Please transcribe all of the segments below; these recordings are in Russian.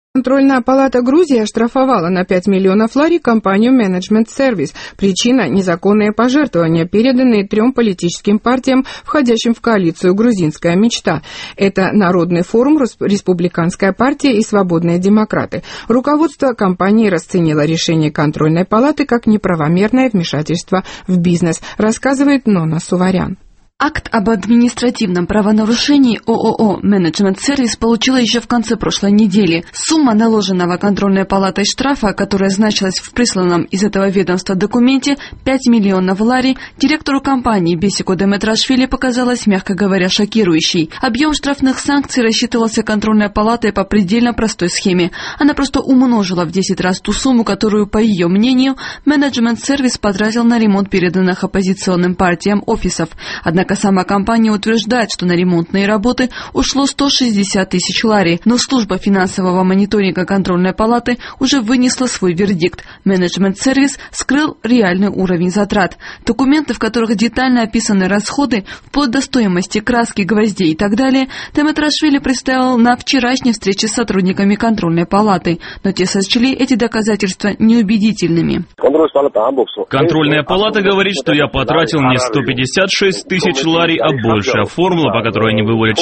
Контрольная палата Грузии оштрафовала на 5 миллионов лари компанию Management Service. Причина – незаконные пожертвования, переданные 3 политическим партиям, входящим в коалицию «Грузинская мечта». Это Народный форум, Республиканская партия и Свободные демократы. Руководство компании расценило решение контрольной палаты как неправомерное вмешательство в бизнес, рассказывает Нона Суварян. Акт об административном правонарушении ООО «Management Service» получила еще в конце прошлой недели. Сумма наложенного контрольной палатой штрафа, которая значилась в присланном из этого ведомства документе 5 миллионов лари, директору компании Бесику Деметрашвили показалась, мягко говоря, шокирующей. Объем штрафных санкций рассчитывался контрольной палатой по предельно простой схеме. Она просто умножила в 10 раз ту сумму, которую, по ее мнению, Management Service потратил на ремонт переданных оппозиционным партиям офисов. Однако сама компания утверждает, что на ремонтные работы ушло 160 тысяч лари, но служба финансового мониторинга контрольной палаты уже вынесла свой вердикт. Management Service скрыл реальный уровень затрат. Документы, в которых детально описаны расходы, вплоть до стоимости краски, гвоздей и так далее, Деметрашвили представил на вчерашней встрече с сотрудниками контрольной палаты, но те сочли эти доказательства неубедительными. Контрольная палата говорит, что я потратил не 156 тысяч лари, а большая формула, по которой они выводят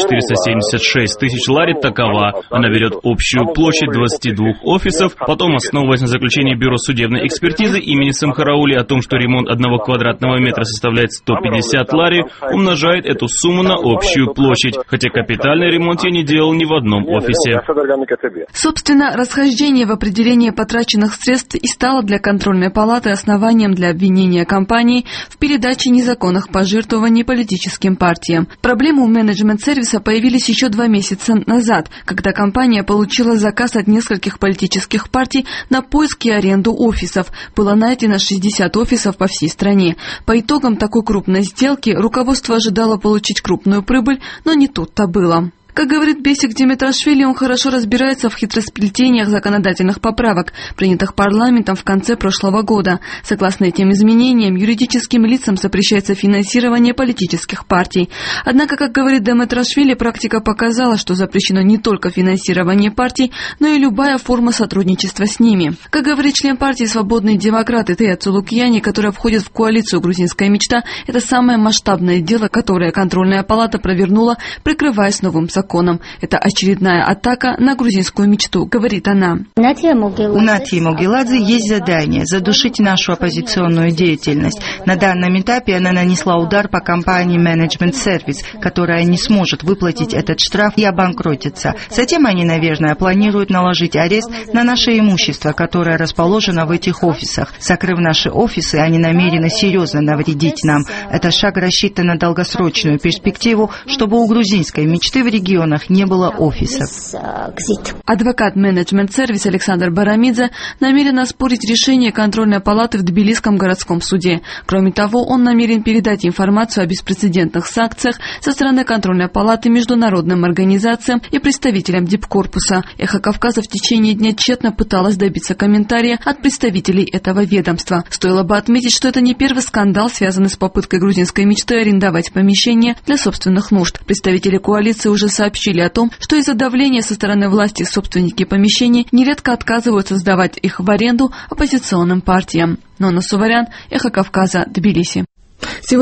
476 тысяч лари, такова. Она берет общую площадь 22 офисов, потом, основываясь на заключении Бюро судебной экспертизы имени Самхараули о том, что ремонт 1 квадратного метра составляет 150 лари, умножает эту сумму на общую площадь, хотя капитальный ремонт я не делал ни в одном офисе. Собственно, расхождение в определении потраченных средств и стало для контрольной палаты основанием для обвинения компании в передаче незаконных пожертвований политическим партиям. Проблемы у менеджмент-сервиса появились еще 2 месяца назад, когда компания получила заказ от нескольких политических партий на поиск и аренду офисов. Было найдено 60 офисов по всей стране. По итогам такой крупной сделки руководство ожидало получить крупную прибыль, но не тут-то было. Как говорит Бесик Деметрашвили, он хорошо разбирается в хитросплетениях законодательных поправок, принятых парламентом в конце прошлого года. Согласно этим изменениям, юридическим лицам запрещается финансирование политических партий. Однако, как говорит Деметрашвили, практика показала, что запрещено не только финансирование партий, но и любая форма сотрудничества с ними. Как говорит член партии «Свободные демократы» Тея Цулукьяни, которая входит в коалицию «Грузинская мечта», это самое масштабное дело, которое контрольная палата провернула, прикрываясь новым законом. Это очередная атака на грузинскую мечту, говорит она. У Натьи Могиладзе есть задание задушить нашу оппозиционную деятельность. На данном этапе она нанесла удар по компании Management Service, которая не сможет выплатить этот штраф и обанкротится. Затем они, наверное, планируют наложить арест на наше имущество, которое расположено в этих офисах. Закрыв наши офисы, они намерены серьезно навредить нам. Это шаг рассчитан на долгосрочную перспективу, чтобы у грузинской мечты в регионах не было офисов. Адвокат Management Service Александр Барамидзе намерен оспорить решение контрольной палаты в Тбилисском городском суде. Кроме того, он намерен передать информацию о беспрецедентных санкциях со стороны контрольной палаты международным организациям и представителям Дипкорпуса. «Эхо Кавказа» в течение дня тщетно пыталась добиться комментария от представителей этого ведомства. Стоило бы отметить, что это не первый скандал, связанный с попыткой грузинской мечты арендовать помещения для собственных нужд. Представители коалиции уже сообщили о том, что из-за давления со стороны власти собственники помещений нередко отказываются сдавать их в аренду оппозиционным партиям. Нона Суварян, «Эхо Кавказа», Тбилиси.